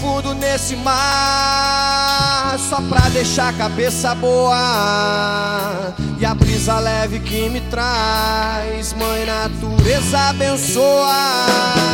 fundo nesse mar, só pra deixar a cabeça boa. E a brisa leve que me traz, mãe natureza abençoa.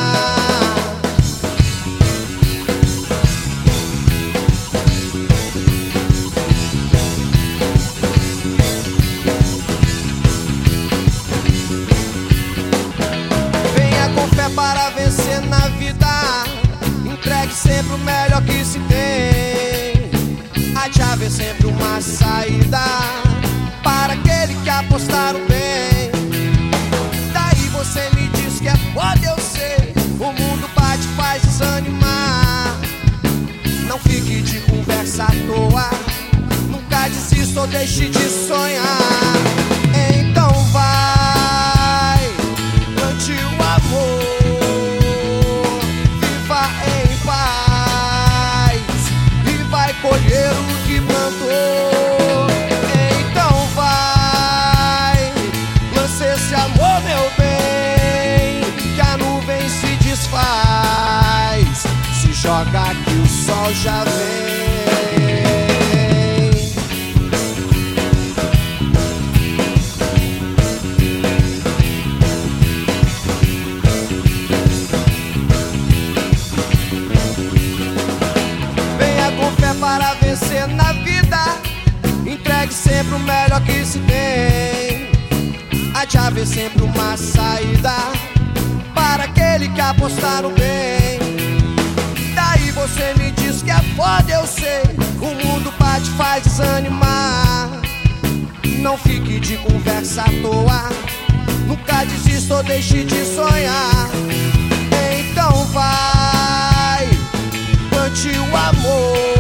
Para vencer na vida, entregue sempre o melhor que se tem. A chave é sempre uma saída para aquele que apostar no bem. Daí você me diz que é foda, eu sei. O mundo bate, faz desanimar. Não fique de conversa à toa, nunca desista ou deixe de sonhar. Então vai, plante o amor, colher o que plantou. Então vai, lance esse amor, meu bem, que a nuvem se desfaz. Se joga que o sol já vem. Para vencer na vida, entregue sempre o melhor que se tem. A chave é sempre uma saída para aquele que apostar no bem. Daí você me diz que é foda, eu sei. O mundo bate, faz desanimar. Não fique de conversa à toa, nunca desista ou deixe de sonhar. Então vai, plante o amor,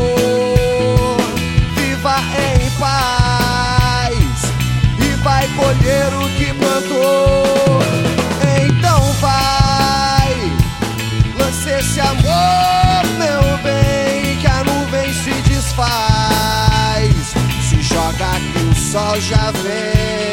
em paz, e vai colher o que plantou. Então vai, lance esse amor, meu bem, que a nuvem se desfaz. Se joga que o sol já vem.